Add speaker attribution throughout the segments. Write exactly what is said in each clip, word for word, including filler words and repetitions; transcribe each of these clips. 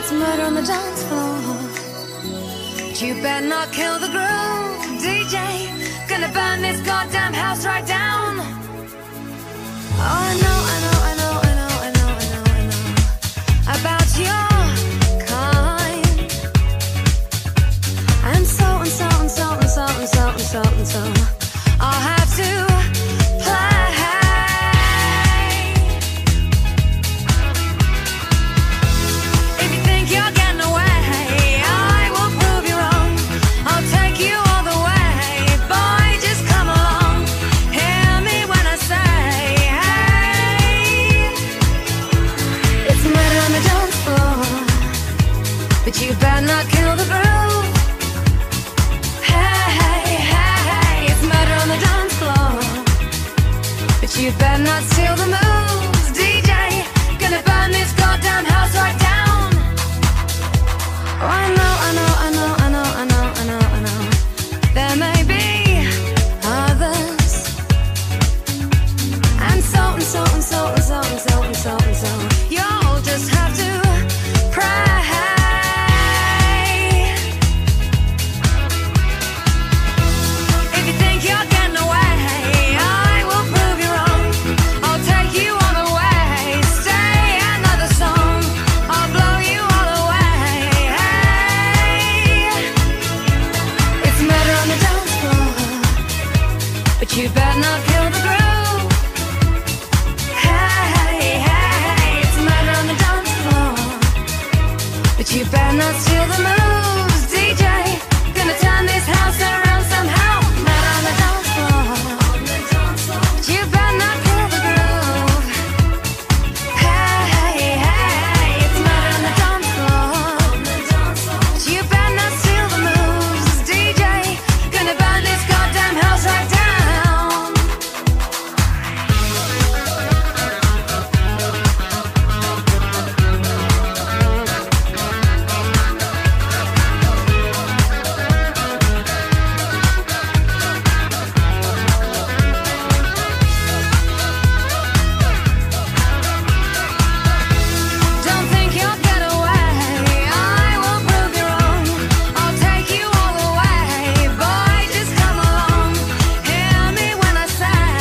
Speaker 1: It's murder on the dance floor. But you better not kill the groove, D J. Gonna burn this goddamn house right down. Oh, I know, I know, I know, I know, I know, I know, I know about your kind. And so and so and so and so and so and so and so I'll have to play. If you think you're getting away, I will prove you wrong. I'll take you all the way. Boy, just come along. Hear me when I say, hey. It's murder on the dance floor, but you better not kill the groove. Hey, hey, hey, hey. It's murder on the dance floor, but you better not steal the moves, D J. Gonna burn this goddamn house right down. Oh, I know, I know, I know, I know, I know, I know, I know. There may be others, and so and so and so and so and so and so and so. You'll just have to pray. If you think you're getting away, I will prove you wrong. I'll take you all the way. Stay another song. I'll blow you all away. Hey. It's murder on the dance floor, but you better not kill the groove. Hey, hey, hey. It's murder on the dance floor, but you better not steal the moves, D J. Gonna turn this house around somehow. Murder on the dance floor, but you better not kill the groove. Hey, hey, hey. It's murder on the dance floor, but you better not steal the moves, D J. Gonna burn this goddamn house right down. Don't think you'll get away. I will prove you wrong. I'll take you all the way. Boy, just come along. Hear me when I say,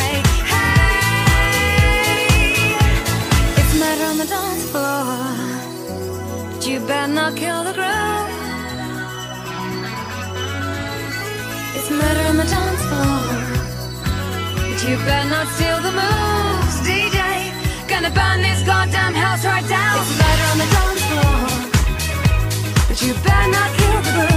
Speaker 1: hey. It's murder on the dance floor, but you better not kill the groove. It's murder on the dance floor, but you better not steal the moves, D J. Gonna burn this goddamn house right down. It's murder on the dance floor, but you better not kill the groove.